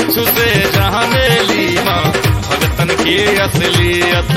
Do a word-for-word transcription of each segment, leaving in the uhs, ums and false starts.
चक्षु से जाने ली माँ भगतन की असलियत।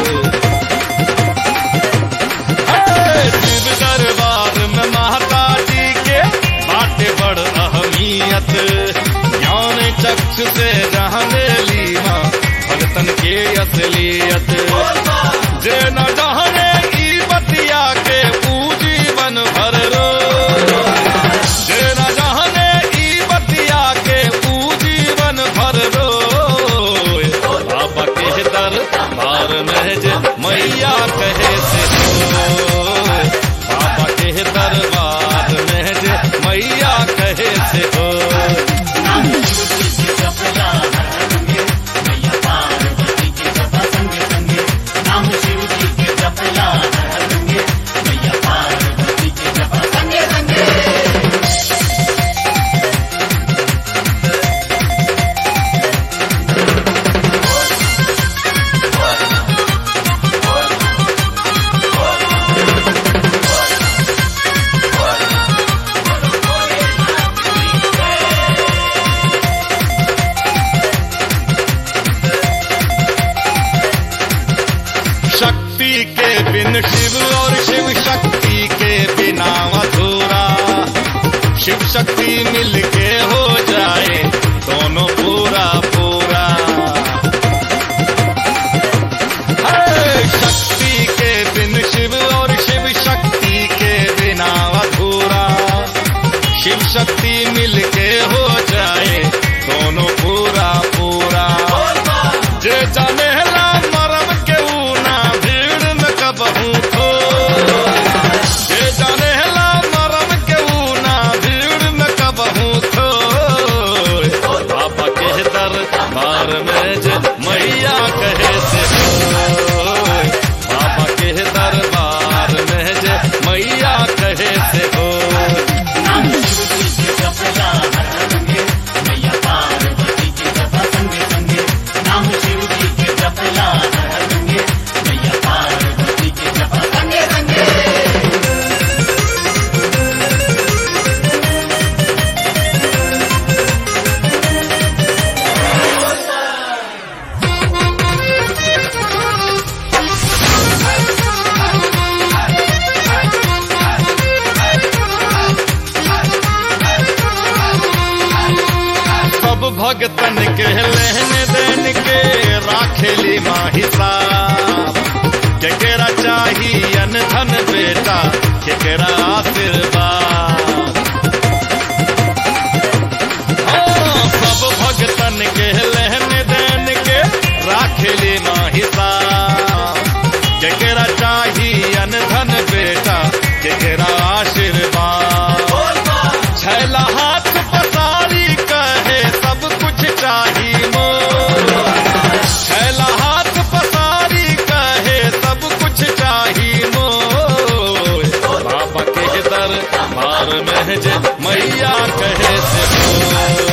शिव दरबार में माता जी के बाटे बड़ अहमियत। ज्ञान चक्षु से जाने ली माँ भगतन की असलियत। जे न जाने की बतिया के पूजी बन भर रो, जे न जाने की बतिया के पूजी बन भर रो। बाबा के दरबार में जे मैया कहे से हो, बाबा के दरबार में जे मैया कहे से हो। शक्ति के बिन शिव और शिव शक्ति के बिना अधूरा। शिव शक्ति मिलके हो जाए दोनों पूरा पूरा। शक्ति के बिन शिव और शिव शक्ति के बिना अधूरा। शिव शक्ति मिलके हो जाए दोनों पूरा पूरा। जे जाने मरम के ऊना भीड़ में कबहू थो, जे जाने मरम के ऊना भीड़ में कबहू थो। बाबा के दरबार में जे मैया कहे से हो, बाबा के दरबार में जे मैया कहे से हो। भगतन के लेन देन के राखेली माँ हिसाब। केकरा चाहिए धन बेटा केकरा आशीर्वाद। सब भगतन के लेन देन के राखेली माँ हिसाब। केकरा चाहिए धन बेटा केकरा आशीर्वाद। छैला हाथ पसारी कहे सब कुछ चाहिए मोर। छैला हाथ पसारी कहे सब कुछ चाहिए मोर। बाबा के दरबार में जे मैया कहे से हो,